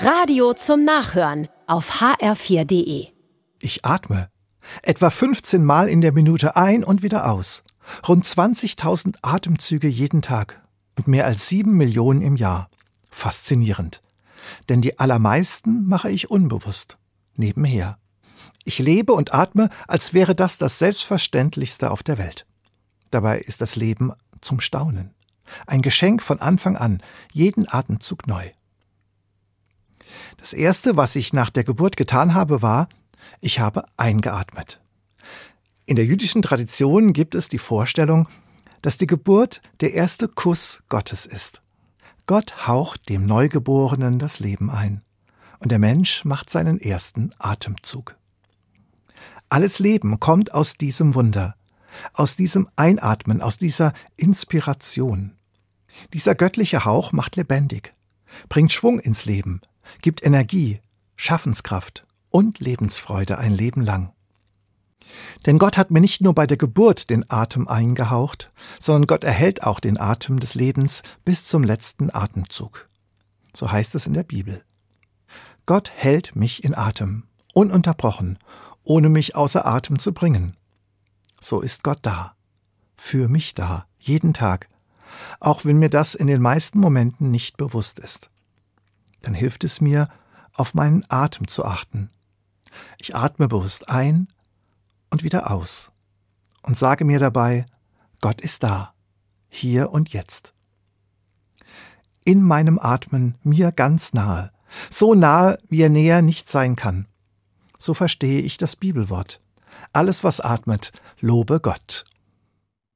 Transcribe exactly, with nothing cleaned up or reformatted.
Radio zum Nachhören auf h r vier punkt d e. Ich atme. Etwa fünfzehn Mal in der Minute ein und wieder aus. Rund zwanzigtausend Atemzüge jeden Tag und mehr als sieben Millionen im Jahr. Faszinierend. Denn die allermeisten mache ich unbewusst, nebenher. Ich lebe und atme, als wäre das das Selbstverständlichste auf der Welt. Dabei ist das Leben zum Staunen. Ein Geschenk von Anfang an, jeden Atemzug neu. Das Erste, was ich nach der Geburt getan habe, war, ich habe eingeatmet. In der jüdischen Tradition gibt es die Vorstellung, dass die Geburt der erste Kuss Gottes ist. Gott haucht dem Neugeborenen das Leben ein und der Mensch macht seinen ersten Atemzug. Alles Leben kommt aus diesem Wunder, aus diesem Einatmen, aus dieser Inspiration. Dieser göttliche Hauch macht lebendig, bringt Schwung ins Leben, gibt Energie, Schaffenskraft und Lebensfreude ein Leben lang. Denn Gott hat mir nicht nur bei der Geburt den Atem eingehaucht, sondern Gott erhält auch den Atem des Lebens bis zum letzten Atemzug. So heißt es in der Bibel. Gott hält mich in Atem, ununterbrochen, ohne mich außer Atem zu bringen. So ist Gott da, für mich da, jeden Tag, auch wenn mir das in den meisten Momenten nicht bewusst ist. Dann hilft es mir, auf meinen Atem zu achten. Ich atme bewusst ein und wieder aus und sage mir dabei, Gott ist da, hier und jetzt. In meinem Atmen mir ganz nahe, so nahe, wie er näher nicht sein kann. So verstehe ich das Bibelwort. Alles, was atmet, lobe Gott.